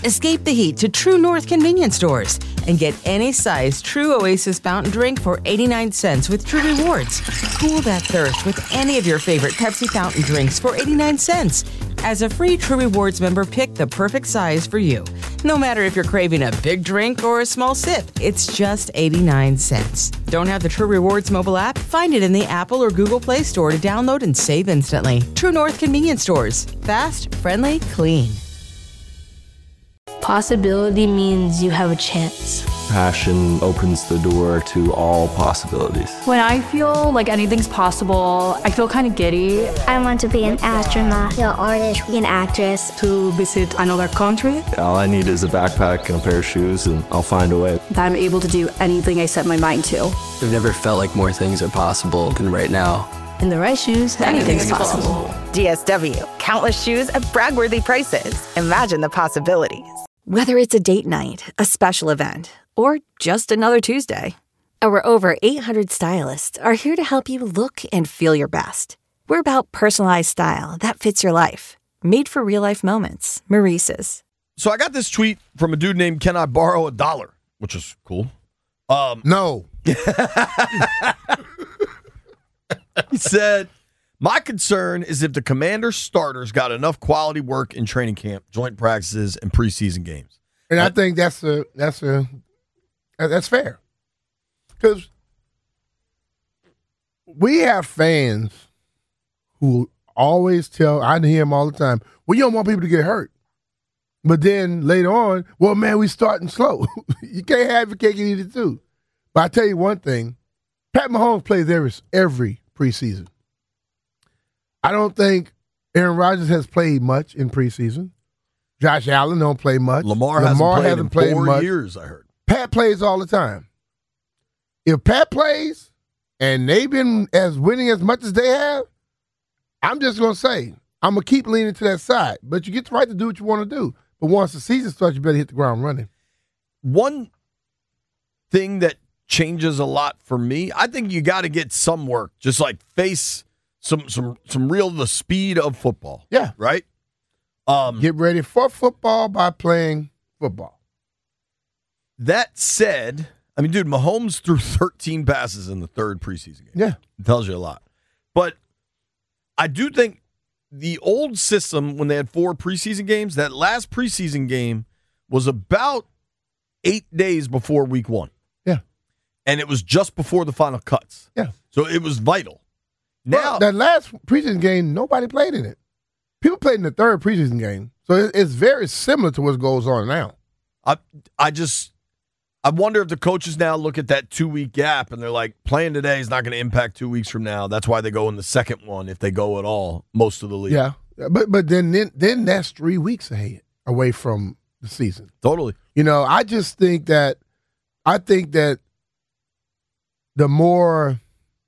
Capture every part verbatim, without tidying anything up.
Escape the heat to True North convenience stores and get any size True Oasis fountain drink for eighty-nine cents with True Rewards. Cool that thirst with any of your favorite Pepsi fountain drinks for eighty-nine cents. As a free True Rewards member, pick the perfect size for you. No matter if you're craving a big drink or a small sip, it's just eighty-nine cents. Don't have the True Rewards mobile app? Find it in the Apple or Google Play Store to download and save instantly. True North convenience stores. Fast, friendly, clean. Possibility means you have a chance. Passion opens the door to all possibilities. When I feel like anything's possible, I feel kind of giddy. I want to be an astronaut, an artist, an actress. To visit another country. All I need is a backpack and a pair of shoes, and I'll find a way. That I'm able to do anything I set my mind to. I've never felt like more things are possible than right now. In the right shoes, anything's possible. D S W. Countless shoes at brag-worthy prices. Imagine the possibilities. Whether it's a date night, a special event, or just another Tuesday, our over eight hundred stylists are here to help you look and feel your best. We're about personalized style that fits your life. Made for real-life moments. Maurice's. So I got this tweet from a dude named Can I Borrow a Dollar, which is cool. Um, no. He said, my concern is if the Commander starters got enough quality work in training camp, joint practices, and preseason games. And I think that's a that's a that's fair. Because we have fans who always tell, I hear them all the time, well, you don't want people to get hurt. But then later on, well, man, we starting slow. You can't have your cake and eat it too. But I tell you one thing, Pat Mahomes plays every, every preseason. I don't think Aaron Rodgers has played much in preseason. Josh Allen don't play much. Lamar, Lamar hasn't hasn't played in played four much. years, I heard. Pat plays all the time. If Pat plays and they've been as winning as much as they have, I'm just going to say, I'm going to keep leaning to that side. But you get the right to do what you want to do. But once the season starts, you better hit the ground running. One thing that changes a lot for me, I think you got to get some work, just like face some some some real the speed of football. Yeah. Right? Um, Get ready for football by playing football. That said, I mean, dude, Mahomes threw thirteen passes in the third preseason game. Yeah. It tells you a lot. But I do think the old system, when they had four preseason games, that last preseason game was about eight days before week one. Yeah. And it was just before the final cuts. Yeah. So it was vital. Now, well, that last preseason game, nobody played in it. People played in the third preseason game. So it's very similar to what goes on now. I I just I wonder if the coaches now look at that two-week gap and they're like, playing today is not going to impact two weeks from now. That's why they go in the second one, if they go at all, most of the league. Yeah, but but then then, then that's three weeks ahead, away from the season. Totally. You know, I just think that I think that the more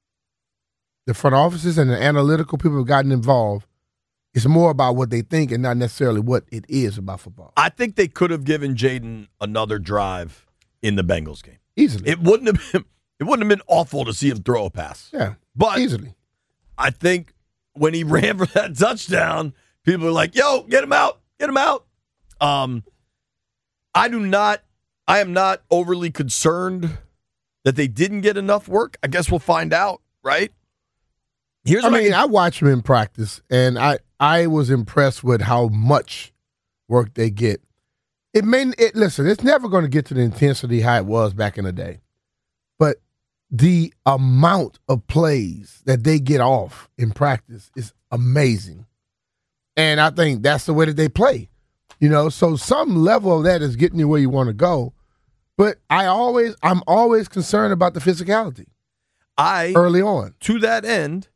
the front offices and the analytical people have gotten involved, it's more about what they think and not necessarily what it is about football. I think they could have given Jaden another drive in the Bengals game. Easily. It wouldn't have been it wouldn't have been awful to see him throw a pass. Yeah. But easily. I think when he ran for that touchdown, people are like, yo, get him out. Get him out. Um I do not I am not overly concerned that they didn't get enough work. I guess we'll find out, right? Here's I what mean, I, I watched them in practice, and I, I was impressed with how much work they get. It may it listen, it's never going to get to the intensity how it was back in the day, but the amount of plays that they get off in practice is amazing, and I think that's the way that they play. You know, so some level of that is getting you where you want to go, but I always I'm always concerned about the physicality. I early on. To that end,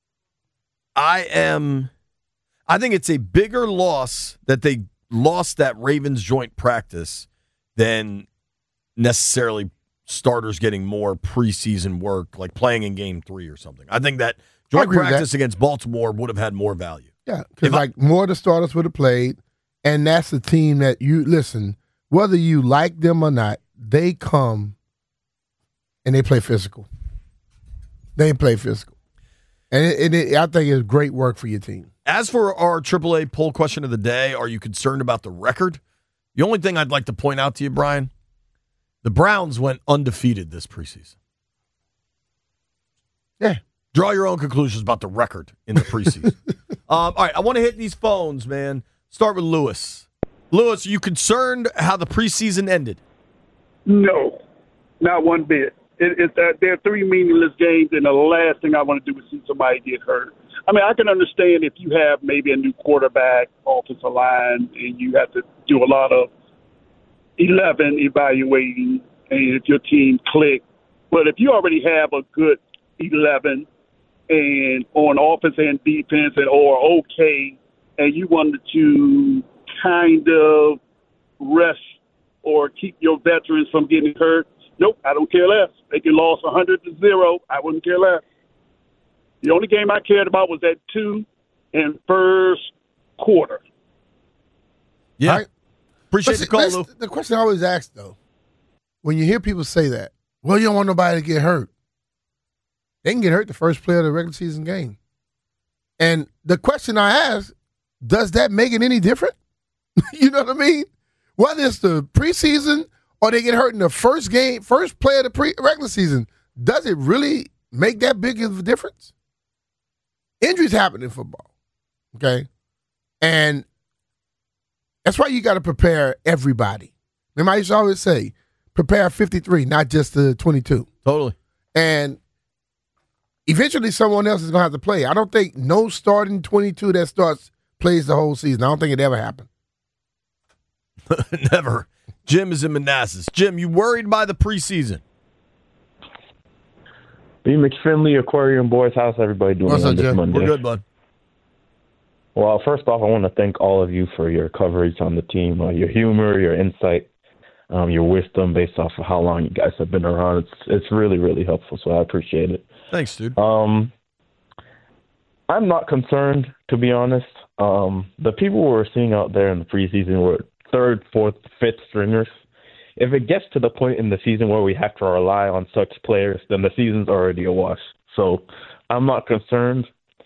I am I think it's a bigger loss that they lost that Ravens joint practice than necessarily starters getting more preseason work, like playing in game three or something. I think that joint practice that. against Baltimore would have had more value. Yeah, because like more of the starters would have played, and that's the team that you listen, whether you like them or not, they come and they play physical. They play physical. And it, it, I think it's great work for your team. As for our triple A poll question of the day, are you concerned about the record? The only thing I'd like to point out to you, Brian, the Browns went undefeated this preseason. Yeah. Draw your own conclusions about the record in the preseason. um, all right, I want to hit these phones, man. Start with Lewis. Lewis, are you concerned how the preseason ended? No, not one bit. It, it, uh, there are three meaningless games, and the last thing I want to do is see somebody get hurt. I mean, I can understand if you have maybe a new quarterback, offensive line, and you have to do a lot of eleven evaluating, and if your team click. But if you already have a good eleven and on offense and defense and or okay, and you wanted to kind of rest or keep your veterans from getting hurt, nope, I don't care less. They can lose one hundred to zero. I wouldn't care less. The only game I cared about was that two and first quarter. Yeah. Right? Appreciate the call, Lou. The question I always ask, though, when you hear people say that, well, you don't want nobody to get hurt. They can get hurt the first play of the regular season game. And the question I ask, does that make it any different? You know what I mean? Whether it's the preseason or they get hurt in the first game, first play of the pre- regular season, does it really make that big of a difference? Injuries happen in football, okay? And that's why you got to prepare everybody. Remember, I used to always say, prepare fifty-three, not just the twenty-two. Totally. And eventually someone else is going to have to play. I don't think no starting twenty-two that starts plays the whole season. I don't think it ever happened. Never. Jim is in Manassas. Jim, you worried by the preseason? B. McFinley, Aquarium Boys. How's everybody doing What's on up, this Jim? Monday? We're good, bud. Well, first off, I want to thank all of you for your coverage on the team, uh, your humor, your insight, um, your wisdom based off of how long you guys have been around. It's it's really, really helpful, so I appreciate it. Thanks, dude. Um, I'm not concerned, to be honest. Um, the people we're seeing out there in the preseason were third, fourth, fifth stringers. If it gets to the point in the season where we have to rely on such players, then the season's already a wash. So I'm not concerned.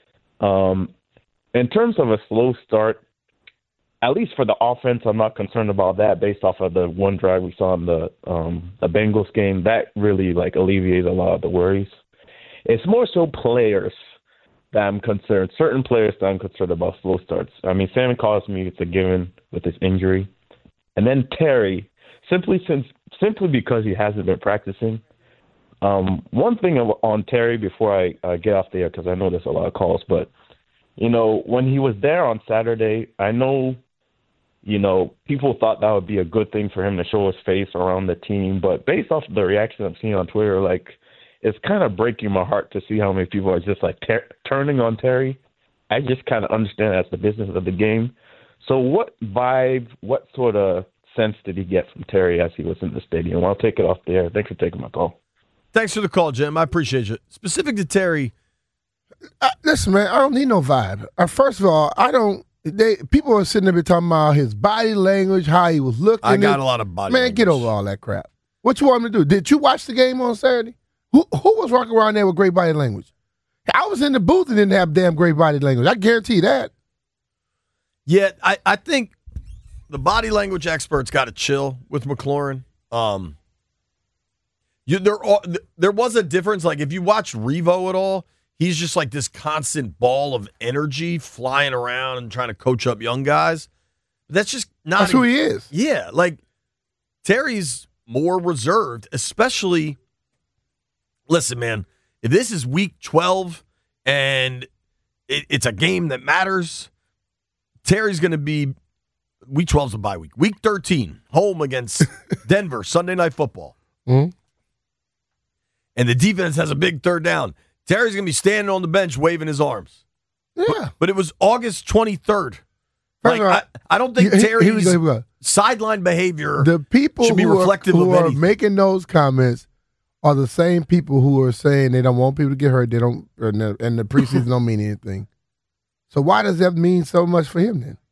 Um, in terms of a slow start, at least for the offense, I'm not concerned about that based off of the one drive we saw in the um, the Bengals game. That really like alleviated a lot of the worries. It's more so players that I'm concerned, certain players that I'm concerned about slow starts. I mean, Sam Cosmi, it's a given with his injury. And then Terry, simply since simply because he hasn't been practicing. Um, one thing on Terry before I uh, get off the air, because I know there's a lot of calls, but, you know, when he was there on Saturday, I know, you know, people thought that would be a good thing for him to show his face around the team. But based off the reaction I'm seeing on Twitter, like, it's kind of breaking my heart to see how many people are just, like, ter- turning on Terry. I just kind of understand that's the business of the game. So what vibe, what sort of sense did he get from Terry as he was in the stadium? I'll take it off the air. Thanks for taking my call. Thanks for the call, Jim. I appreciate you. Specific to Terry. Uh, listen, man, I don't need no vibe. Uh, first of all, I don't. They people are sitting there talking about his body language, how he was looking. I got a lot of body Man, language. get over all that crap. What you want me to do? Did you watch the game on Saturday? Who who was walking around there with great body language? I was in the booth and didn't have damn great body language. I guarantee that. Yeah, I, I think the body language experts got to chill with McLaurin. Um, you, there, there was a difference. Like, if you watch Revo at all, he's just like this constant ball of energy flying around and trying to coach up young guys. That's just not. That's who he is. Yeah, like Terry's more reserved, especially. Listen, man, if this is week twelve and it, it's a game that matters, Terry's going to be. Week twelve is a bye week. Week thirteen, home against Denver, Sunday Night Football. Mm-hmm. And the defense has a big third down. Terry's going to be standing on the bench waving his arms. Yeah. But, but it was August twenty-third. Like, I, I don't think Here- Terry's here we go, here we go. sideline behavior The people should be who, reflective are, who of are anything. making those comments are the same people who are saying they don't want people to get hurt. They don't, and the, and the preseason don't mean anything. So why does that mean so much for him then?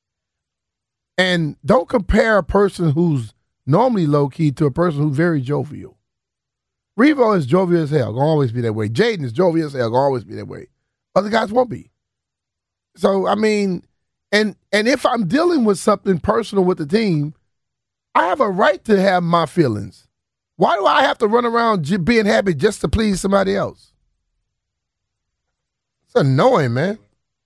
And don't compare a person who's normally low key to a person who's very jovial. Revo is jovial as hell, gonna always be that way. Jaden is jovial as hell, gonna always be that way. Other guys won't be. So I mean, and and if I'm dealing with something personal with the team, I have a right to have my feelings. Why do I have to run around j- being happy just to please somebody else? It's annoying, man.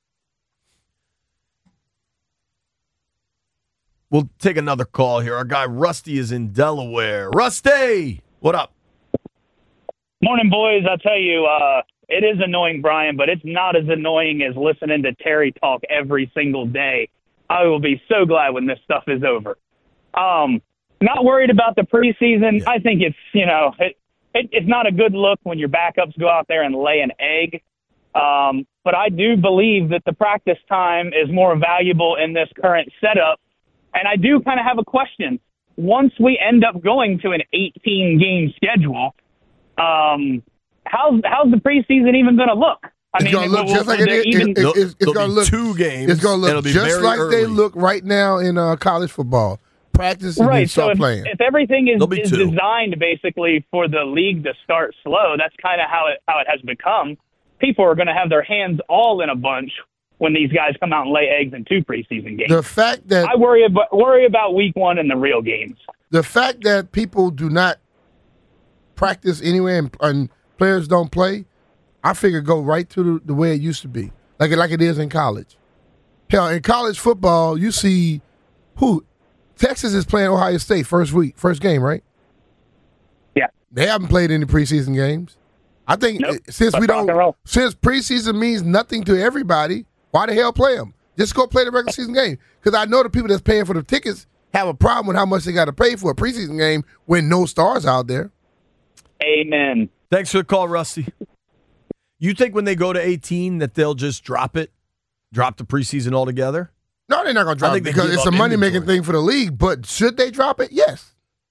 We'll take another call here. Our guy Rusty is in Delaware. Rusty, what up? Morning, boys. I'll tell you, uh, it is annoying, Brian, but it's not as annoying as listening to Terry talk every single day. I will be so glad when this stuff is over. Um, not worried about the preseason. Yeah. I think it's, you know, it, it, it's not a good look when your backups go out there and lay an egg. Um, but I do believe that the practice time is more valuable in this current setup. And I do kind of have a question. Once we end up going to an eighteen-game schedule, um, how's how's the preseason even going to look? I it's mean, going to look will, just like it is. even, It, it, it's it's going to look two games. It's going to look just like early. they look right now in uh, college football. Practice and right. then start so if, playing. if everything is, is two. designed basically for the league to start slow, that's kind of how it how it has become. People are going to have their hands all in a bunch when these guys come out and lay eggs in two preseason games. The fact that I worry about worry about week one and the real games. The fact that people do not practice anyway and, and players don't play, I figure go right to the, the way it used to be, like it like it is in college. Hell, in college football, you see who Texas is playing Ohio State first week, first game, right? Yeah, they haven't played any preseason games. I think nope. since Let's we don't, since preseason means nothing to everybody. Why the hell play them? Just go play the regular season game. Because I know the people that's paying for the tickets have a problem with how much they got to pay for a preseason game when no stars out there. Amen. Thanks for the call, Rusty. You think when they go to eighteen that they'll just drop it, drop the preseason altogether? No, they're not going to drop it because it's a money-making thing for the league. But should they drop it? Yes.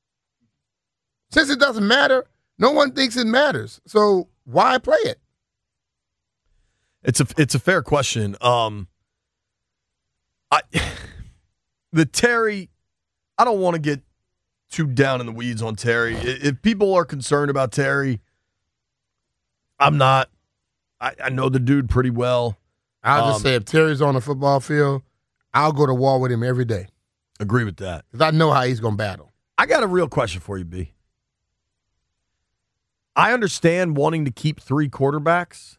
Since it doesn't matter, no one thinks it matters. So why play it? It's a it's a fair question. Um, I the Terry, I don't want to get too down in the weeds on Terry. If people are concerned about Terry, I'm not. I, I know the dude pretty well. I'll um, just say if Terry's on the football field, I'll go to war with him every day. Agree with that. Because I know how he's going to battle. I got a real question for you, B. I understand wanting to keep three quarterbacks.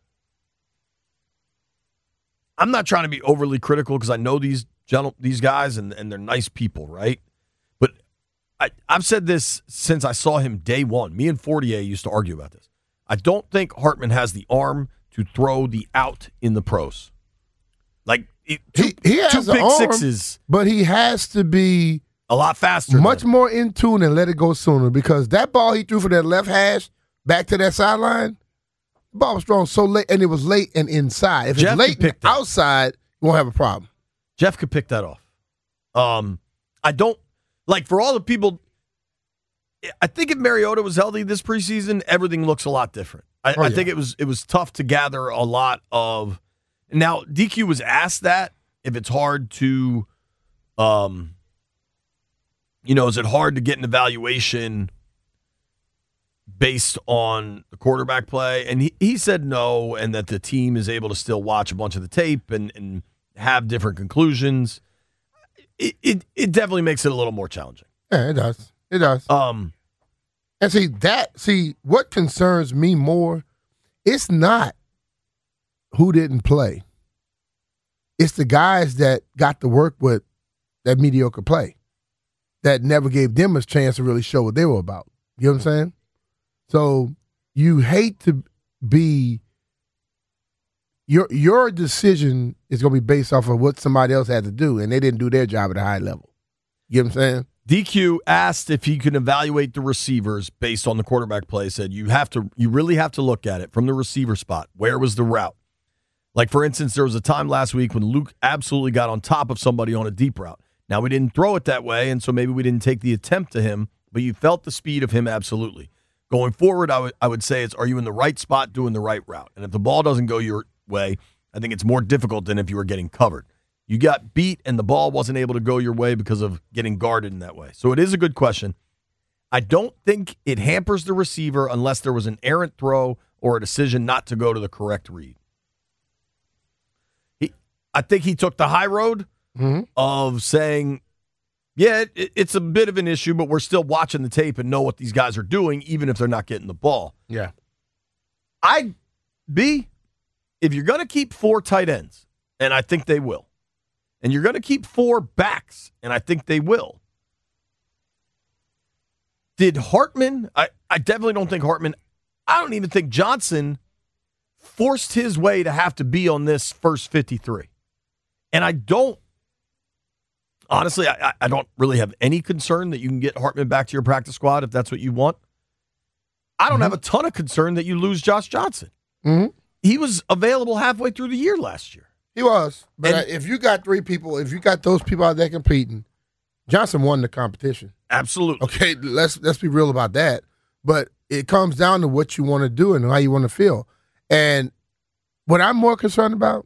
I'm not trying to be overly critical because I know these gentle, these guys and, and they're nice people, right? But I, I've said this since I saw him day one. Me and Fortier used to argue about this. I don't think Hartman has the arm to throw the out in the pros. Like it, two, he, he has two pick arm, sixes, but he has to be a lot faster, much then. more in tune and let it go sooner. Because that ball he threw for that left hash back to that sideline. The ball was thrown so late, and it was late and inside. If Jeff it's late and outside, you won't have a problem. Jeff could pick that off. Um, I don't like for all the people. I think if Mariota was healthy this preseason, everything looks a lot different. I, oh, I yeah. think it was it was tough to gather a lot of. Now D Q was asked that if it's hard to, um, you know, is it hard to get an evaluation based on the quarterback play? And he, he said no, and that the team is able to still watch a bunch of the tape and, and have different conclusions. It, it it definitely makes it a little more challenging. Yeah, it does. It does. Um, and see that. See what concerns me more. It's not who didn't play. It's the guys that got to work with that mediocre play that never gave them a chance to really show what they were about. You know what I'm saying? So you hate to be your your decision is going to be based off of what somebody else had to do, and they didn't do their job at a high level. You know what I'm saying? D Q asked if he can evaluate the receivers based on the quarterback play. Said you have to, you really have to look at it from the receiver spot. Where was the route? Like for instance, there was a time last week when Luke absolutely got on top of somebody on a deep route. Now we didn't throw it that way, and so maybe we didn't take the attempt to him, but you felt the speed of him absolutely. Going forward, I would I would say it's are you in the right spot doing the right route? And if the ball doesn't go your way, I think it's more difficult than if you were getting covered. You got beat and the ball wasn't able to go your way because of getting guarded in that way. So it is a good question. I don't think it hampers the receiver unless there was an errant throw or a decision not to go to the correct read. He, I think he took the high road mm-hmm. of saying Yeah, it, it's a bit of an issue, but we're still watching the tape and know what these guys are doing, even if they're not getting the ball. Yeah. I, B, if you're going to keep four tight ends, and I think they will, and you're going to keep four backs, and I think they will, did Hartman, I, I definitely don't think Hartman, I don't even think Johnson forced his way to have to be on this first fifty-three. And I don't, honestly, I, I don't really have any concern that you can get Hartman back to your practice squad if that's what you want. I don't mm-hmm. have a ton of concern that you lose Josh Johnson. Mm-hmm. He was available halfway through the year last year. He was. But And- if you got three people, if you got those people out there competing, Johnson won the competition. Absolutely. Okay, let's let's be real about that. But it comes down to what you want to do and how you want to feel. And what I'm more concerned about,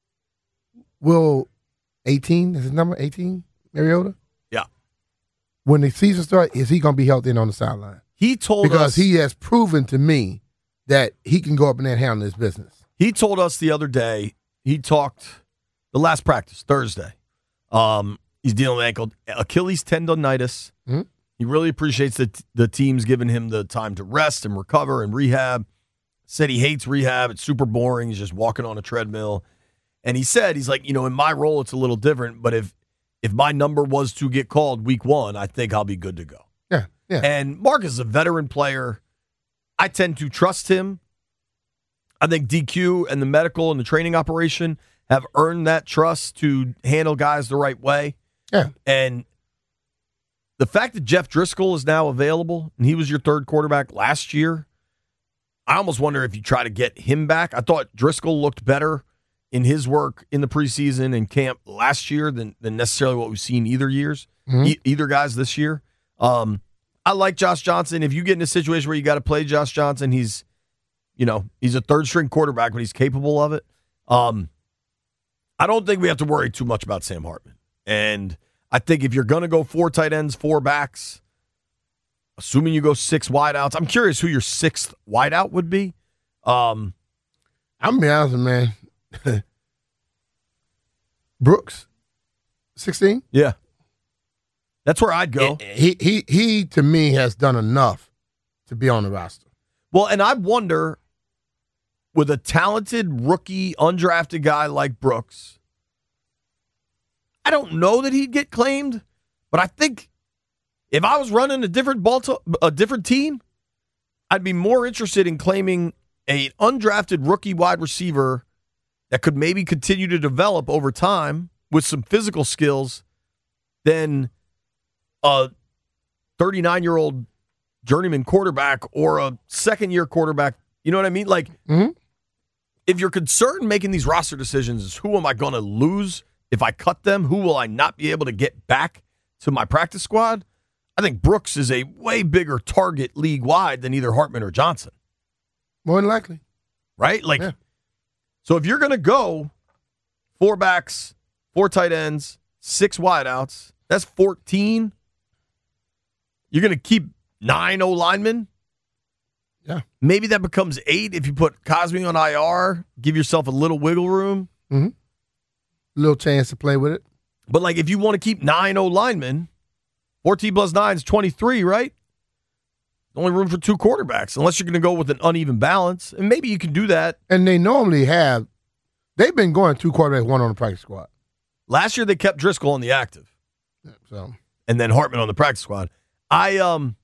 will eighteen, is his number eighteen, Mariota? Yeah. When the season starts, is he going to be healthy and on the sideline? He told because us. Because he has proven to me that he can go up in there and handle his business. He told us the other day, he talked the last practice, Thursday. Um, he's dealing with ankle, Achilles tendonitis. Mm-hmm. He really appreciates that the team's giving him the time to rest and recover and rehab. Said he hates rehab. It's super boring. He's just walking on a treadmill. And he said, he's like, you know, in my role, it's a little different. But if if my number was to get called week one, I think I'll be good to go. Yeah, yeah. And Marcus is a veteran player. I tend to trust him. I think D Q and the medical and the training operation have earned that trust to handle guys the right way. Yeah. And the fact that Jeff Driscoll is now available, and he was your third quarterback last year, I almost wonder if you try to get him back. I thought Driscoll looked better in his work in the preseason and camp last year than, than necessarily what we've seen either years, mm-hmm. e- either guys this year. Um, I like Josh Johnson. If you get in a situation where you got to play Josh Johnson, he's, you know, he's a third string quarterback, but he's capable of it. Um, I don't think we have to worry too much about Sam Hartman. And I think if you're going to go four tight ends, four backs, assuming you go six wideouts, I'm curious who your sixth wideout would be. Um, I'm going to be honest, man. Brooks, sixteen? Yeah. That's where I'd go. He, he, he, to me, has done enough to be on the roster. Well, and I wonder, with a talented rookie, undrafted guy like Brooks, I don't know that he'd get claimed, but I think if I was running a different Balto- a different team, I'd be more interested in claiming an undrafted rookie wide receiver that could maybe continue to develop over time with some physical skills than a thirty-nine-year-old journeyman quarterback or a second-year quarterback. You know what I mean? Like, mm-hmm. if you're concerned making these roster decisions is who am I going to lose if I cut them? Who will I not be able to get back to my practice squad? I think Brooks is a way bigger target league-wide than either Hartman or Johnson. More than likely. Right? Like, yeah. So if you're going to go four backs, four tight ends, six wideouts, that's fourteen. You're going to keep nine O-linemen. Yeah. Maybe that becomes eight if you put Cosme on I R, give yourself a little wiggle room. Mm-hmm. Little chance to play with it. But, like, if you want to keep nine O-linemen, fourteen plus nine is twenty-three, right? Only room for two quarterbacks, unless you're going to go with an uneven balance. And maybe you can do that. And they normally have, they've been going two quarterbacks, one on the practice squad. Last year they kept Driscoll on the active. Yeah, so. And then Hartman on the practice squad. I um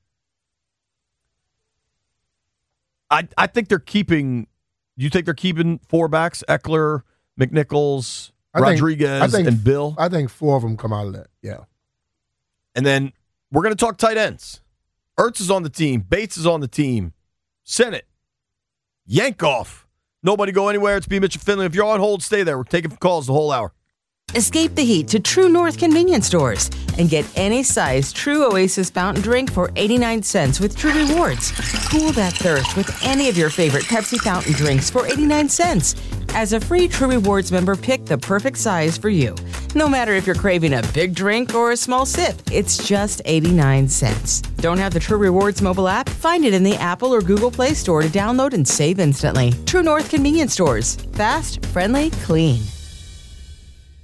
I I think they're keeping you think they're keeping four backs, Eckler, McNichols, I think, Rodriguez, I think, and Bill? I think four of them come out of that, yeah. And then we're going to talk tight ends. Ertz is on the team. Bates is on the team. Sennett. Yankoff. Nobody go anywhere. It's B. Mitchell Finley. If you're on hold, stay there. We're taking calls the whole hour. Escape the heat to True North convenience stores and get any size True Oasis fountain drink for eighty-nine cents with True Rewards. Cool that thirst with any of your favorite Pepsi fountain drinks for eighty-nine cents. As a free True Rewards member, pick the perfect size for you. No matter if you're craving a big drink or a small sip, it's just eighty-nine cents. Don't have the True Rewards mobile app? Find it in the Apple or Google Play Store to download and save instantly. True North convenience stores. Fast, friendly, clean.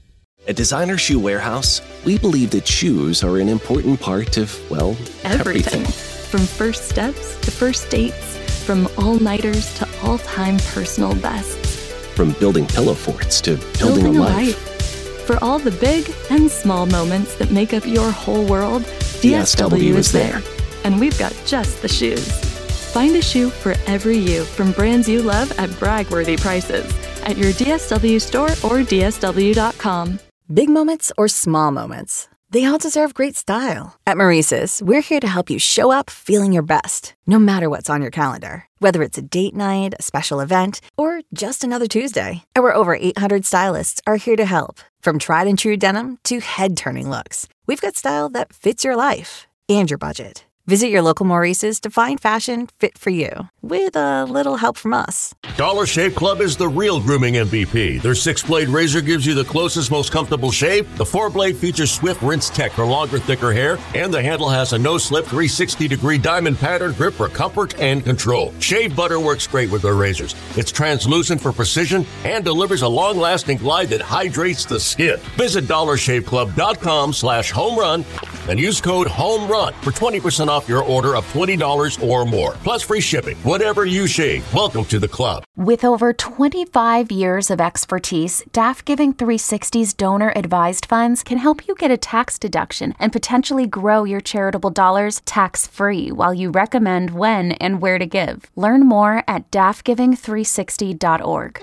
At Designer Shoe Warehouse, we believe that shoes are an important part of, well, everything. everything. From first steps to first dates, from all-nighters to all-time personal bests. From building pillow forts to building, building a a life. life. For all the big and small moments that make up your whole world, D S W is there. And we've got just the shoes. Find a shoe for every you from brands you love at brag-worthy prices at your D S W store or D S W dot com. Big moments or small moments, they all deserve great style. At Maurice's, we're here to help you show up feeling your best, no matter what's on your calendar. Whether it's a date night, a special event, or just another Tuesday, our over eight hundred stylists are here to help. From tried and true denim to head-turning looks, we've got style that fits your life and your budget. Visit your local Maurice's to find fashion fit for you, with a little help from us. Dollar Shave Club is the real grooming M V P. Their six-blade razor gives you the closest, most comfortable shave. The four-blade features swift rinse tech for longer, thicker hair, and the handle has a no-slip three hundred sixty degree diamond pattern grip for comfort and control. Shave butter works great with their razors. It's translucent for precision and delivers a long-lasting glide that hydrates the skin. Visit dollar shave club dot com slash home run and use code HOMERUN for twenty percent off your order of twenty dollars or more, plus free shipping. Whatever you shave, welcome to the club. With over twenty-five years of expertise, D A F Giving three sixty's donor-advised funds can help you get a tax deduction and potentially grow your charitable dollars tax-free while you recommend when and where to give. Learn more at D A F giving three sixty dot org.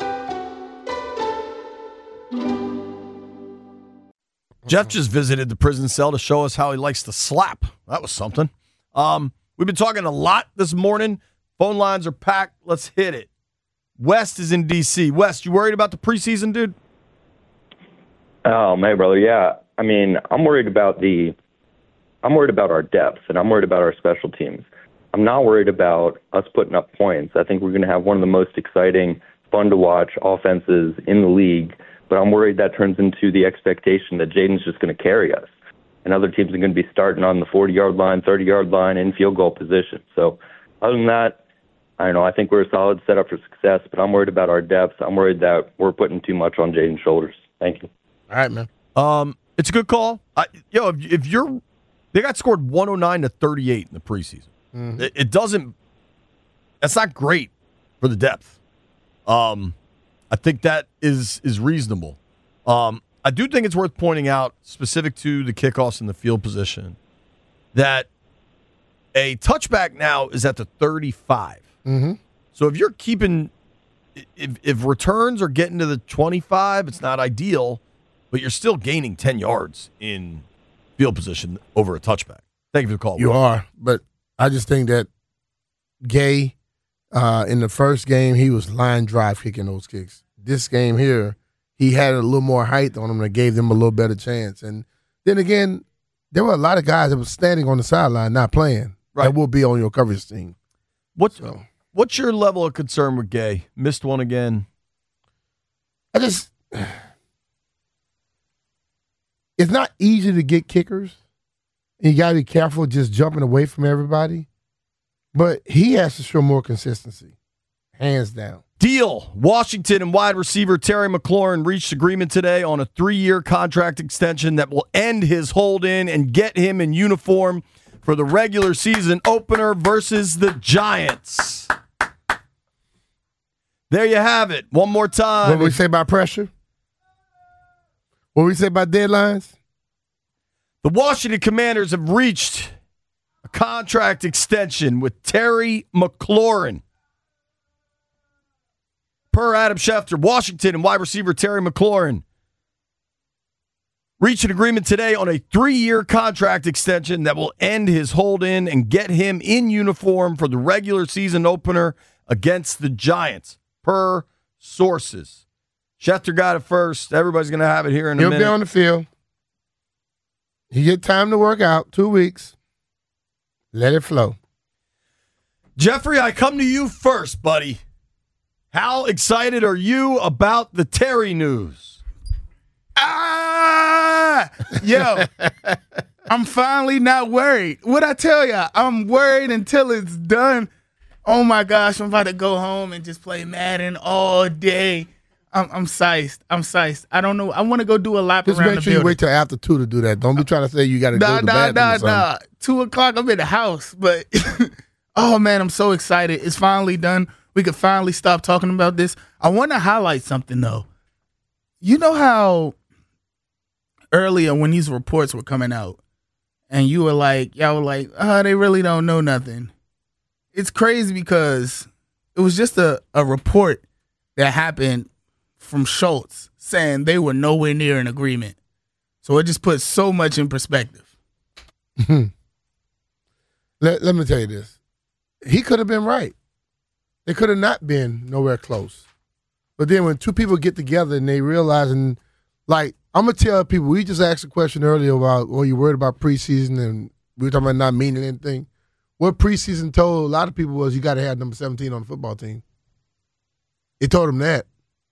Jeff just visited the prison cell to show us how he likes to slap. That was something. Um, we've been talking a lot this morning. Phone lines are packed. Let's hit it. West is in D C. West, you worried about the preseason, dude? Oh, man, brother, yeah. I mean, I'm worried about the I'm worried about our depth, and I'm worried about our special teams. I'm not worried about us putting up points. I think we're going to have one of the most exciting, fun-to-watch offenses in the league. But I'm worried that turns into the expectation that Jaden's just going to carry us. And other teams are going to be starting on the forty-yard line, thirty-yard line, in field goal position. So other than that, I don't know. I think we're a solid setup for success, but I'm worried about our depth. I'm worried that we're putting too much on Jaden's shoulders. Thank you. All right, man. Um, it's a good call. I, yo, if, if you're – they got scored one oh nine to thirty-eight in the preseason. Mm-hmm. It, it doesn't – that's not great for the depth. Um. I think that is is reasonable. Um, I do think it's worth pointing out, specific to the kickoffs in the field position, that a touchback now is at the thirty-five. Mm-hmm. So if you're keeping, if, if returns are getting to the twenty-five, it's not ideal, but you're still gaining ten yards in field position over a touchback. Thank you for the call. You are, but I just think that Gay, uh, in the first game, he was line drive kicking those kicks. This game here, he had a little more height on him that gave them a little better chance. And then again, there were a lot of guys that were standing on the sideline not playing. Right. That will be on your coverage team. What, so. What's your level of concern with Gay? Missed one again. I just – it's not easy to get kickers. You got to be careful just jumping away from everybody. But he has to show more consistency, hands down. Deal. Washington and wide receiver Terry McLaurin reached agreement today on a three-year contract extension that will end his hold-in and get him in uniform for the regular season opener versus the Giants. There you have it. One more time. What did we say about pressure? What did we say about deadlines? The Washington Commanders have reached a contract extension with Terry McLaurin. Per Adam Schefter, Washington and wide receiver Terry McLaurin reached an agreement today on a three-year contract extension that will end his hold-in and get him in uniform for the regular season opener against the Giants, per sources. Schefter got it first. Everybody's going to have it here in a He'll minute. He'll be on the field. You get time to work out, two weeks. Let it flow. Jeffrey, I come to you first, buddy. How excited are you about the Terry news? Ah! Yo, I'm finally not worried. What I tell ya, I'm worried until it's done. Oh, my gosh, I'm about to go home and just play Madden all day. I'm, I'm sized. I'm sized. I don't know. I want to go do a lap Just around make the sure you building. wait till after two to do that. Don't be trying to say you got to Nah, go to the nah, bathroom nah, or something. nah. Two o'clock, I'm in the house. But, oh, man, I'm so excited. It's finally done. We could finally stop talking about this. I want to highlight something, though. You know how earlier when these reports were coming out and you were like, y'all were like, oh, they really don't know nothing. It's crazy because it was just a, a report that happened from Schultz saying they were nowhere near an agreement. So it just puts so much in perspective. let, let me tell you this. He could have been right. They could have not been nowhere close. But then when two people get together and they realize, and like, I'm going to tell people, we just asked a question earlier about, well, you worried about preseason and we were talking about not meaning anything. What preseason told a lot of people was you got to have number seventeen on the football team. It told them that.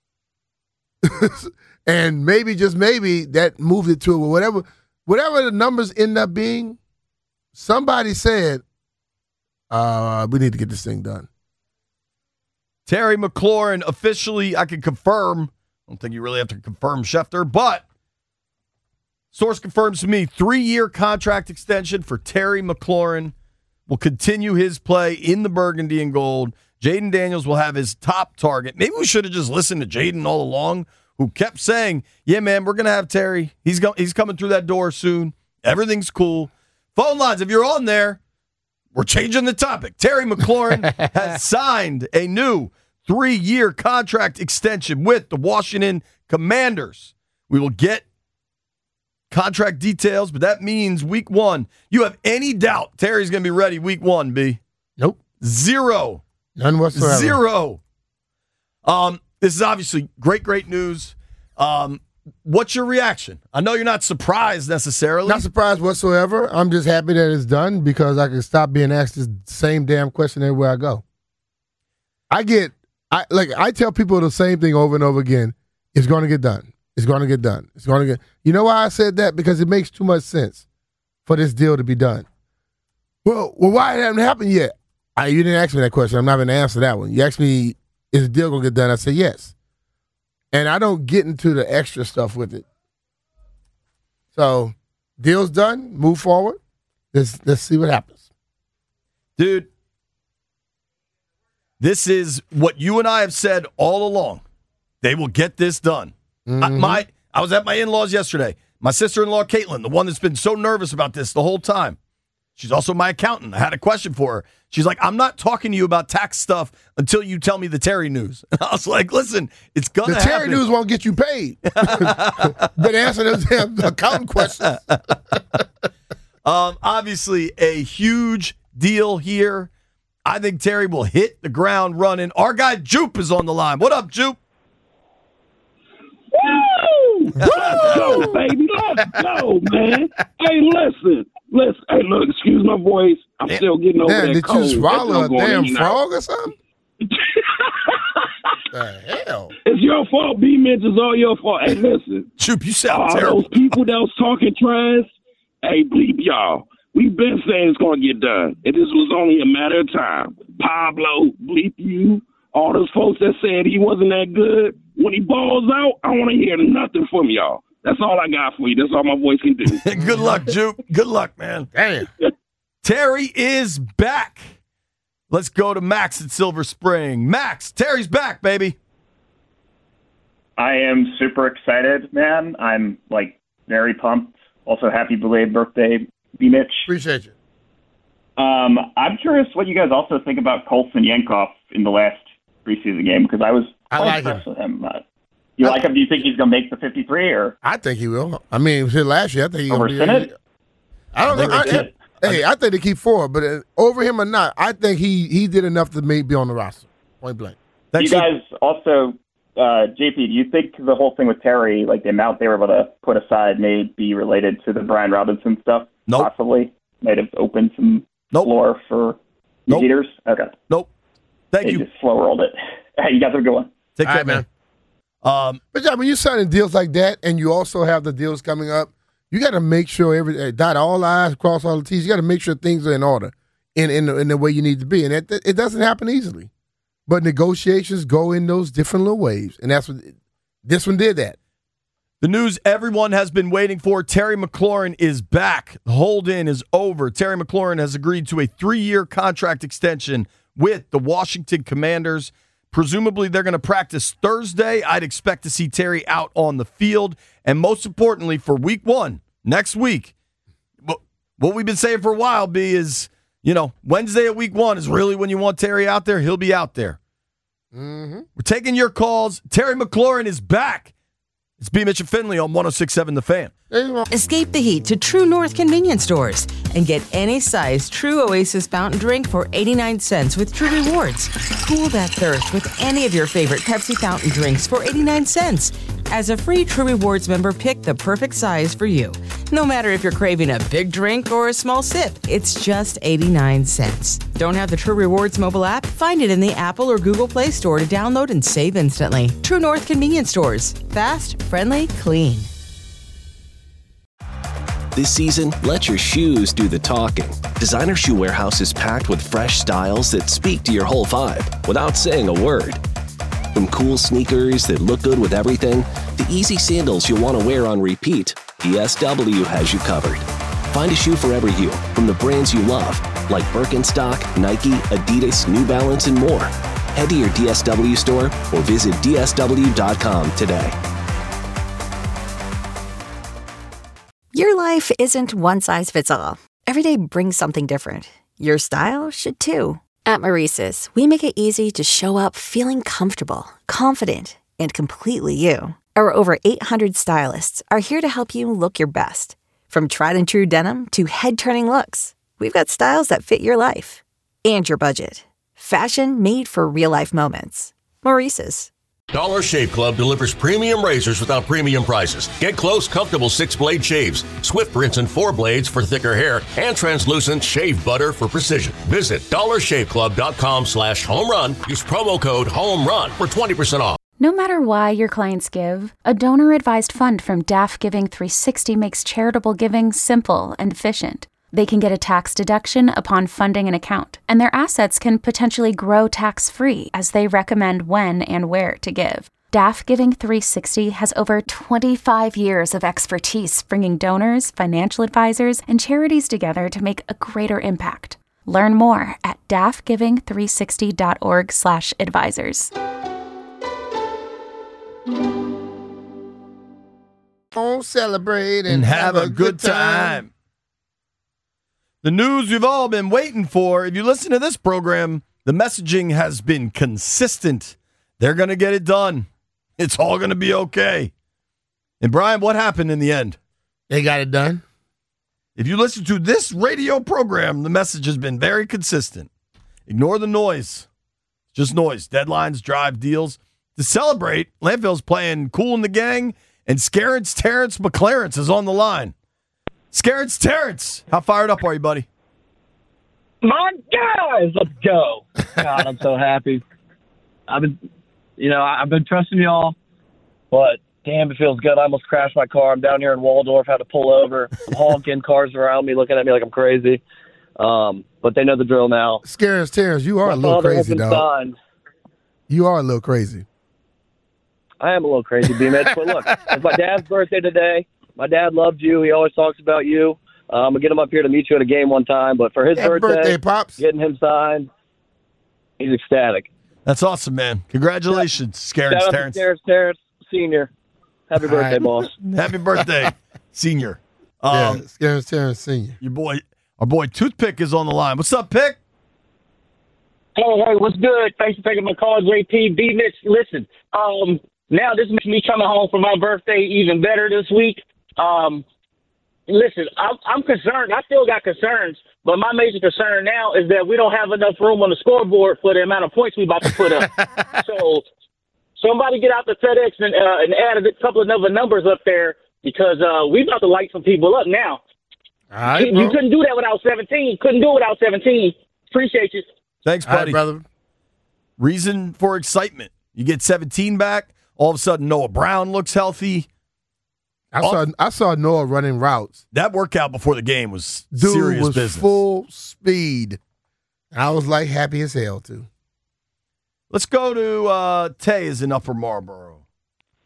And maybe, just maybe, that moved it to whatever, whatever the numbers end up being, somebody said, uh, we need to get this thing done. Terry McLaurin officially, I can confirm, I don't think you really have to confirm Schefter, but source confirms to me, three-year contract extension for Terry McLaurin. Will continue his play in the burgundy and gold. Jaden Daniels will have his top target. Maybe we should have just listened to Jaden all along, who kept saying, yeah, man, we're going to have Terry. He's go- he's coming through that door soon. Everything's cool. Phone lines, if you're on there, we're changing the topic. Terry McLaurin has signed a new three-year contract extension with the Washington Commanders. We will get contract details, but that means week one. You have any doubt Terry's going to be ready week one, B? Nope. Zero. None whatsoever. Zero. Um, this is obviously great, great news. Um, what's your reaction? I know you're not surprised necessarily. Not surprised whatsoever. I'm just happy that it's done because I can stop being asked the same damn question everywhere I go. I get, I like, I tell people the same thing over and over again. It's going to get done. It's going to get done. It's going to get. You know why I said that? Because it makes too much sense for this deal to be done. Well, well, why it hasn't happened yet? I, you didn't ask me that question. I'm not going to answer that one. You asked me, is the deal going to get done? I said yes. And I don't get into the extra stuff with it. So, deal's done. Move forward. Let's let's see what happens, dude. This is what you and I have said all along. They will get this done. Mm-hmm. I, my, I was at my in-laws yesterday. My sister-in-law, Caitlin, the one that's been so nervous about this the whole time. She's also my accountant. I had a question for her. She's like, I'm not talking to you about tax stuff until you tell me the Terry news. And I was like, listen, it's going to The happen. Terry news won't get you paid. But answer those damn accountant questions. um, obviously, a huge deal here. I think Terry will hit the ground running. Our guy Jupe is on the line. What up, Jupe? Woo! Let's go, baby. Let's go, man. Hey, listen. Listen. Hey, look, excuse my voice. I'm damn, still getting over damn, that did cold. Did you swallow a damn frog out. or something? The hell? It's your fault, B-Mitch. It's all your fault. Hey, listen. Jupe, you sound all terrible. Those people that was talking trash, hey, bleep y'all. We've been saying it's going to get done. And this was only a matter of time. Pablo, bleep you. All those folks that said he wasn't that good, when he balls out, I want to hear nothing from y'all. That's all I got for you. That's all my voice can do. Good luck, Jupe. Good luck, man. Damn. Terry is back. Let's go to Max at Silver Spring. Max, Terry's back, baby. I am super excited, man. I'm, like, very pumped. Also, happy belated birthday, B-Mitch. Appreciate you. Um, I'm curious what you guys also think about Colson Yankoff in the last preseason game, because I was I quite like impressed him. with him. Uh, you I, like him? Do you think he's going to make the fifty-three? Or I think he will. I mean, last year, I think he's over going to be. I don't think know. I, I, hey, I think they keep four, but uh, over him or not, I think he he did enough to maybe be on the roster. Point blank. You guys also, uh, J P, do you think the whole thing with Terry, like the amount they were able to put aside, may be related to the Brian Robinson stuff? Nope. Possibly. Might have opened some nope. floor for nope. eaters? Okay. Nope. Thank they you. just slow rolled it. You guys have a good one. Take care, right, man. Um, but yeah, when you're signing deals like that, and you also have the deals coming up, you got to make sure every dot all the I's, cross all the T's. You got to make sure things are in order in in the, in the way you need to be, and it, it doesn't happen easily. But negotiations go in those different little waves, and that's what This one did that. The news everyone has been waiting for, Terry McLaurin is back. The hold-in is over. Terry McLaurin has agreed to a three-year contract extension with the Washington Commanders. Presumably, they're going to practice Thursday. I'd expect to see Terry out on the field. And most importantly, for week one, next week, what we've been saying for a while, B, is, you know, Wednesday of week one is really when you want Terry out there. He'll be out there. Mm-hmm. We're taking your calls. Terry McLaurin is back. It's B. Mitch and Finley on one oh six point seven The Fan. Escape the heat to True North convenience stores and get any size True Oasis fountain drink for eighty-nine cents with True Rewards. Cool that thirst with any of your favorite Pepsi fountain drinks for eighty-nine cents. As a free True Rewards member, pick the perfect size for you. No matter if you're craving a big drink or a small sip, it's just eighty-nine cents. Don't have the True Rewards mobile app? Find it in the Apple or Google Play Store to download and save instantly. True North convenience stores. Fast, friendly, clean. This season, let your shoes do the talking. Designer Shoe Warehouse is packed with fresh styles that speak to your whole vibe without saying a word. From cool sneakers that look good with everything, to easy sandals you'll want to wear on repeat, D S W has you covered. Find a shoe for every you from the brands you love, like Birkenstock, Nike, Adidas, New Balance, and more. Head to your D S W store or visit D S W dot com today. Your life isn't one size fits all. Every day brings something different. Your style should too. At Maurice's, we make it easy to show up feeling comfortable, confident, and completely you. Our over eight hundred stylists are here to help you look your best. From tried and true denim to head-turning looks, we've got styles that fit your life and your budget. Fashion made for real-life moments. Maurice's. Dollar Shave Club delivers premium razors without premium prices. Get close, comfortable six-blade shaves, swift rinse and four blades for thicker hair, and translucent shave butter for precision. Visit dollar shave club dot com slash home run. Use promo code HOMERUN for twenty percent off. No matter why your clients give, a donor-advised fund from D A F Giving three sixty makes charitable giving simple and efficient. They can get a tax deduction upon funding an account, and their assets can potentially grow tax-free as they recommend when and where to give. D A F Giving three sixty has over twenty-five years of expertise bringing donors, financial advisors, and charities together to make a greater impact. Learn more at D A F giving three sixty dot org slash advisors. Oh, celebrate and, and have, have a good time. time. The news we've all been waiting for. If you listen to this program, the messaging has been consistent. They're going to get it done. It's all going to be okay. And Brian, what happened in the end? They got it done. If you listen to this radio program, the message has been very consistent. Ignore the noise. Just noise. Deadlines, drive deals. To celebrate, Landfill's playing Cool in the Gang, and Scarence Terrence McClarence is on the line. Scarence Terrence, how fired up are you, buddy? My guys, let's go. God, I'm so happy. I've been, you know, I've been trusting y'all, but damn, it feels good. I almost crashed my car. I'm down here in Waldorf, had to pull over. I'm honking, cars around me looking at me like I'm crazy. Um, but they know the drill now. Scarence Terrence, you are my a little crazy, dog. Signed. You are a little crazy. I am a little crazy, B-Mitch, but look, it's my dad's birthday today. My dad loved you. He always talks about you. Uh, I'm going to get him up here to meet you at a game one time. But for his Happy birthday, birthday, Pops. Getting him signed, he's ecstatic. That's awesome, man. Congratulations, Scarence Terrence. Scarence Terrence, Senior. Happy birthday, right. boss. Happy birthday, Senior. Um, yeah, Scarence Terrence, Senior. Your boy, our boy Toothpick is on the line. What's up, Pick? Hey, hey, what's good? Thanks for taking my call, J P. B-Mitch, listen, um, now this makes me coming home for my birthday even better this week. Um, listen, I'm, I'm concerned. I still got concerns, but my major concern now is that we don't have enough room on the scoreboard for the amount of points we about to put up. So somebody get out the FedEx and, uh, and add a couple of other numbers up there because uh, we about to light some people up now. All right, you, you couldn't do that without seventeen. Couldn't do it without seventeen. Appreciate you. Thanks, buddy. Right, brother. Reason for excitement. You get seventeen back. All of a sudden, Noah Brown looks healthy. I saw I saw Noah running routes. That workout before the game was Dude serious was business. Full speed. I was like happy as hell too. Let's go to uh, Tay is in Upper Marlboro.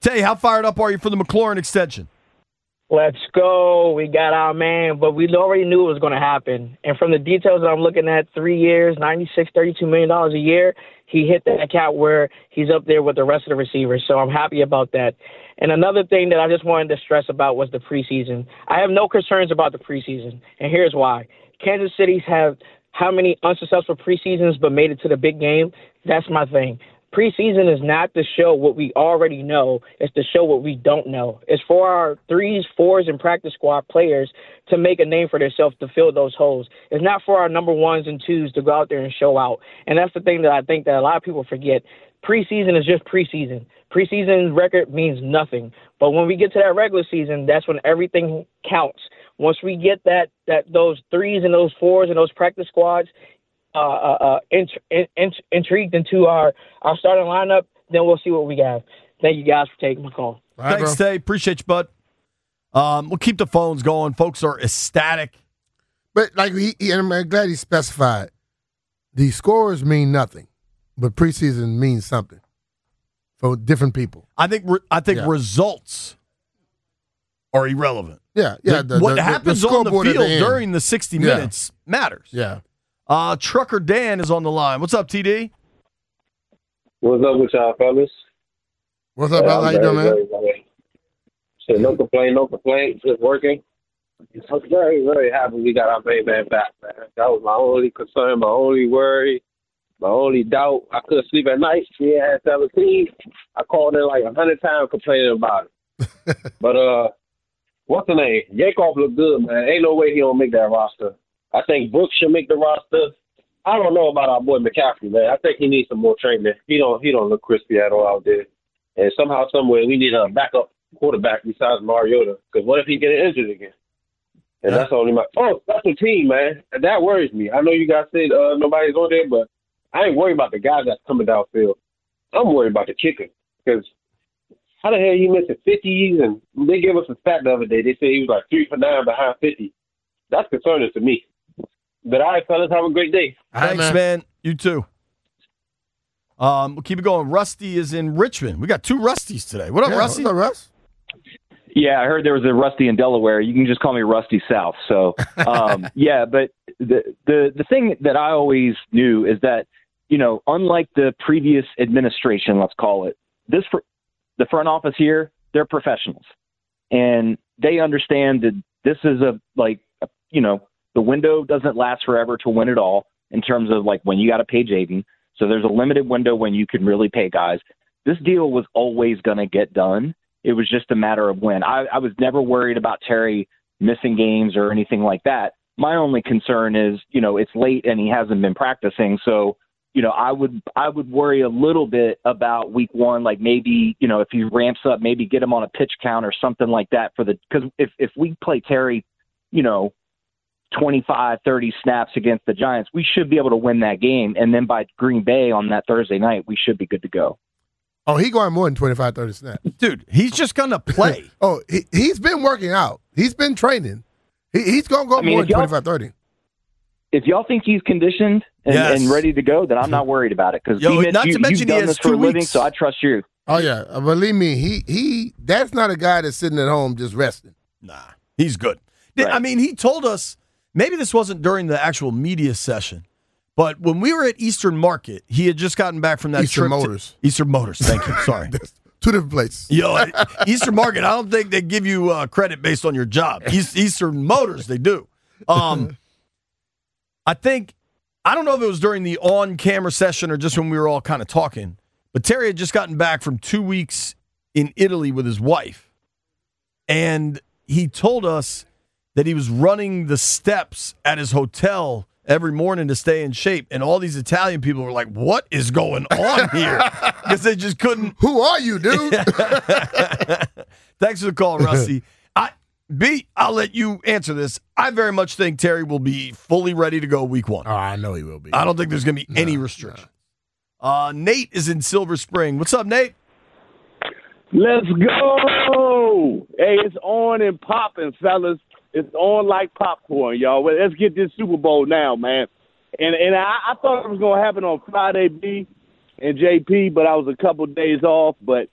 Tay, how fired up are you for the McLaurin extension? Let's go. We got our man, but we already knew it was going to happen. And from the details that I'm looking at, three years, ninety-six, thirty-two million dollars a year, he hit that cap where he's up there with the rest of the receivers. So I'm happy about that. And another thing that I just wanted to stress about was the preseason. I have no concerns about the preseason, and here's why. Kansas City's have how many unsuccessful preseasons but made it to the big game? That's my thing. Preseason is not to show what we already know. It's to show what we don't know. It's for our threes, fours, and practice squad players to make a name for themselves to fill those holes. It's not for our number ones and twos to go out there and show out. And that's the thing that I think that a lot of people forget. Preseason is just preseason. Preseason record means nothing. But when we get to that regular season, that's when everything counts. Once we get that, that those threes and those fours and those practice squads uh, uh, uh, int- int- intrigued into our, our starting lineup, then we'll see what we got. Thank you guys for taking my call. Right, Thanks, Tay. Appreciate you, bud. Um, we'll keep the phones going. Folks are ecstatic. But like he, he and I'm glad he specified, the scores mean nothing, but preseason means something for different people. I think re- I think Yeah. results are irrelevant. Yeah, yeah. The- the- what the- happens the on the scoreboard at field the end. during the sixty Yeah. minutes matters. Yeah. Uh, Trucker Dan is on the line. What's up, T D? What's up with y'all, fellas? What's up, brother? How you doing, man? Very, very, shit, no complaint, no complaint. Just working. I'm very, very happy we got our main man back, man. That was my only concern, my only worry, my only doubt. I couldn't sleep at night. We had seventeen. I called in like a hundred times complaining about it. But uh, what's the name? Yankoff look good, man. Ain't no way he don't make that roster. I think Brooks should make the roster. I don't know about our boy McCaffrey, man. I think he needs some more training. He don't he don't look crispy at all out there. And somehow, somewhere, we need a backup quarterback besides Mariota. Because what if he get injured again? And that's only my oh special team, man. And that worries me. I know you guys said uh, nobody's on there, but I ain't worried about the guys that's coming downfield. I'm worried about the kicker because how the hell you missing fifties? And they gave us a stat the other day. They said he was like three for nine behind fifty. That's concerning to me. But all right, fellas, have a great day. Thanks, man. man. You too. Um, we'll keep it going. Rusty is in Richmond. We got two Rusties today. What up, Yeah, Rusty? what's up, Russ? Yeah, I heard there was a Rusty in Delaware. You can just call me Rusty South. So, um, yeah, but the, the the thing that I always knew is that, you know, unlike the previous administration, let's call it, this fr- the front office here, they're professionals. And they understand that this is a, like, a, you know, the window doesn't last forever to win it all in terms of, like, when you got to pay Jaden. So there's a limited window when you can really pay guys. This deal was always going to get done. It was just a matter of when. I, I was never worried about Terry missing games or anything like that. My only concern is, you know, it's late and he hasn't been practicing. So, you know, I would I would worry a little bit about week one, like maybe, you know, if he ramps up, maybe get him on a pitch count or something like that for the – because if, if we play Terry, you know, twenty-five, thirty snaps against the Giants, we should be able to win that game. And then by Green Bay on that Thursday night, we should be good to go. Oh, he going more than twenty-five, thirty snaps. Dude, he's just going to play. oh, he, he's been working out. He's been training. He, he's going to go I mean, more if than y'all- twenty-five, thirty. If y'all think he's conditioned and, Yes. and ready to go, then I'm not worried about it. Because Yo, you, not to you've mention he done has this for two a living, weeks. so I trust you. Oh, yeah. Uh, Believe me, he he. that's not a guy that's sitting at home just resting. Nah, he's good. I mean, he told us, maybe this wasn't during the actual media session, but when we were at Eastern Market, he had just gotten back from that Eastern trip. to- Motors. Eastern Motors, thank you. Sorry. Two different places. Yo, Eastern Market, I don't think they give you uh, credit based on your job. East, Eastern Motors, they do. Um, I think, I don't know if it was during the on-camera session or just when we were all kind of talking, but Terry had just gotten back from two weeks in Italy with his wife. And he told us that he was running the steps at his hotel every morning to stay in shape. And all these Italian people were like, what is going on here? Because they just couldn't. Who are you, dude? Thanks for the call, Rusty. I B, I'll let you answer this. I very much think Terry will be fully ready to go week one. Oh, I know he will be. I don't think there's going to be any restrictions. Uh, Nate is in Silver Spring. What's up, Nate? Let's go. Hey, it's on and popping, fellas. It's on like popcorn, y'all. Well, let's get this Super Bowl now, man. And and I, I thought it was going to happen on Friday, B and J P, but I was a couple days off. But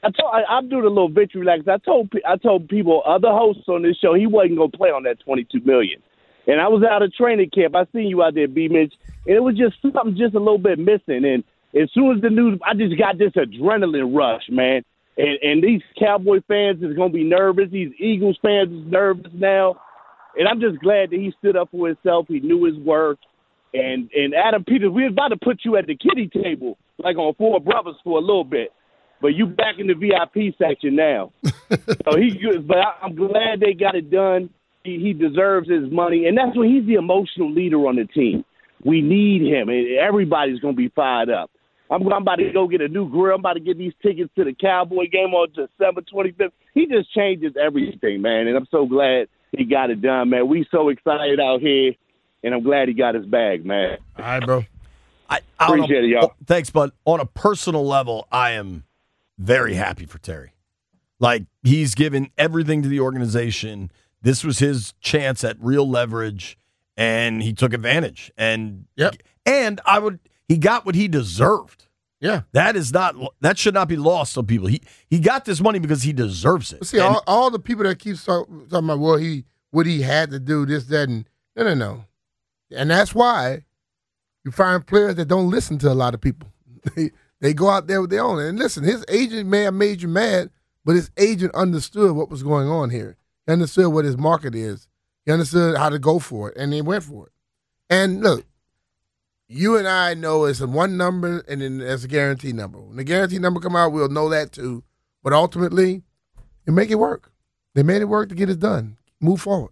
I told I, I'm doing a little victory lap. I told I told people, other hosts on this show, he wasn't gonna play on that twenty-two million. And I was out of training camp. I seen you out there, B. Mitch, and it was just something just a little bit missing. And as soon as the news, I just got this adrenaline rush, man. And and these Cowboy fans is gonna be nervous. These Eagles fans is nervous now. And I'm just glad that he stood up for himself. He knew his worth. And and Adam Peters, we was about to put you at the kiddie table, like on Four Brothers for a little bit. But you back in the V I P section now. So he good. But I, I'm glad they got it done. He, he deserves his money. And that's when he's the emotional leader on the team. We need him. And everybody's going to be fired up. I'm, I'm about to go get a new grill. I'm about to get these tickets to the Cowboy game on December twenty-fifth. He just changes everything, man. And I'm so glad he got it done, man. We so excited out here. And I'm glad he got his bag, man. All right, bro. I, I appreciate it, y'all. Thanks, bud. On a personal level, I am very happy for Terry. Like, he's given everything to the organization. This was his chance at real leverage, and he took advantage. And yep. And I would he got what he deserved. Yeah. That is not that should not be lost on people. He he got this money because he deserves it. See, And- all, all the people that keep talk, talking about, well, he what he had to do, this, that, and no, no, no. And that's why you find players that don't listen to a lot of people. They, they go out there with their own. And listen, his agent may have made you mad, but his agent understood what was going on here. He understood what his market is. He understood how to go for it, and he went for it. And look, you and I know it's a one number, and then there's a guarantee number. When the guarantee number come out, we'll know that too. But ultimately, you make it work. They made it work to get it done. Move forward.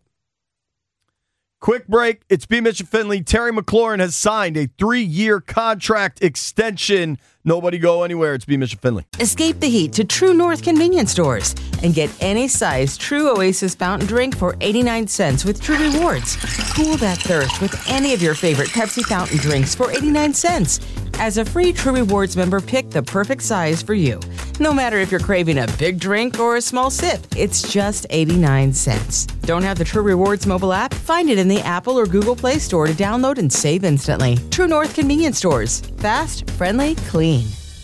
Quick break. It's B. Mitch and Finley. Terry McLaurin has signed a three-year contract extension. Nobody go anywhere. It's B. Mitch and Finley. Escape the heat to True North convenience stores and get any size True Oasis fountain drink for eighty-nine cents with True Rewards. Cool that thirst with any of your favorite Pepsi fountain drinks for eighty-nine cents. As a free True Rewards member, pick the perfect size for you. No matter if you're craving a big drink or a small sip, it's just eighty-nine cents. Don't have the True Rewards mobile app? Find it in the Apple or Google Play Store to download and save instantly. True North convenience stores. Fast, friendly, clean.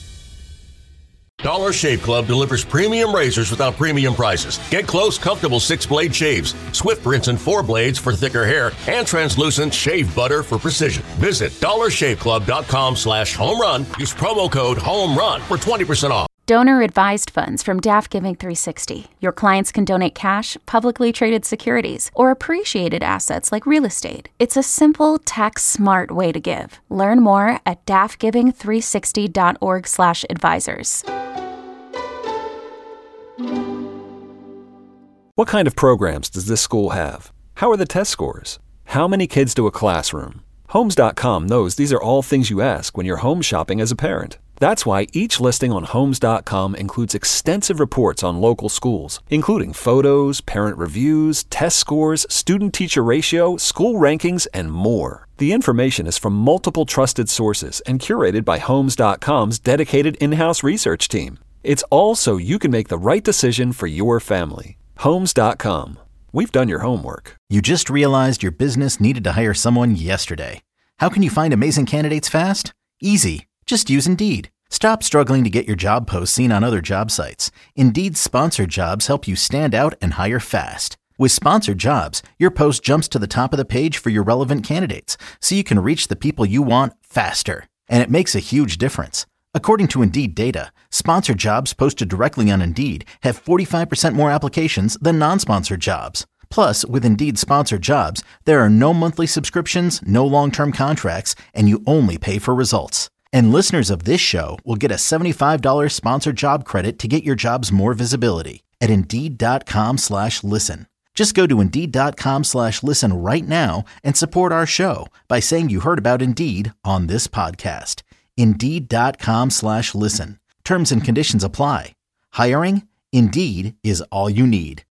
Dollar Shave Club delivers premium razors without premium prices. Get close, comfortable six-blade shaves, swift rinse and four blades for thicker hair, and translucent shave butter for precision. Visit dollar shave club dot com slash home run. Use promo code HOMERUN for twenty percent off. Donor advised funds from D A F Giving three sixty. Your clients can donate cash, publicly traded securities, or appreciated assets like real estate. It's a simple, tax-smart way to give. Learn more at D A F giving three sixty dot org slash advisors. What kind of programs does this school have? How are the test scores? How many kids to a classroom? Homes dot com knows these are all things you ask when you're home shopping as a parent. That's why each listing on Homes dot com includes extensive reports on local schools, including photos, parent reviews, test scores, student-teacher ratio, school rankings, and more. The information is from multiple trusted sources and curated by Homes dot com's dedicated in-house research team. It's all so you can make the right decision for your family. Homes dot com. We've done your homework. You just realized your business needed to hire someone yesterday. How can you find amazing candidates fast? Easy. Just use Indeed. Stop struggling to get your job posts seen on other job sites. Indeed's sponsored jobs help you stand out and hire fast. With sponsored jobs, your post jumps to the top of the page for your relevant candidates, so you can reach the people you want faster. And it makes a huge difference. According to Indeed data, sponsored jobs posted directly on Indeed have forty-five percent more applications than non-sponsored jobs. Plus, with Indeed sponsored jobs, there are no monthly subscriptions, no long-term contracts, and you only pay for results. And listeners of this show will get a seventy-five dollars sponsored job credit to get your jobs more visibility at Indeed.com slash listen. Just go to Indeed.com slash listen right now and support our show by saying you heard about Indeed on this podcast. Indeed.com slash listen. Terms and conditions apply. Hiring? Indeed is all you need.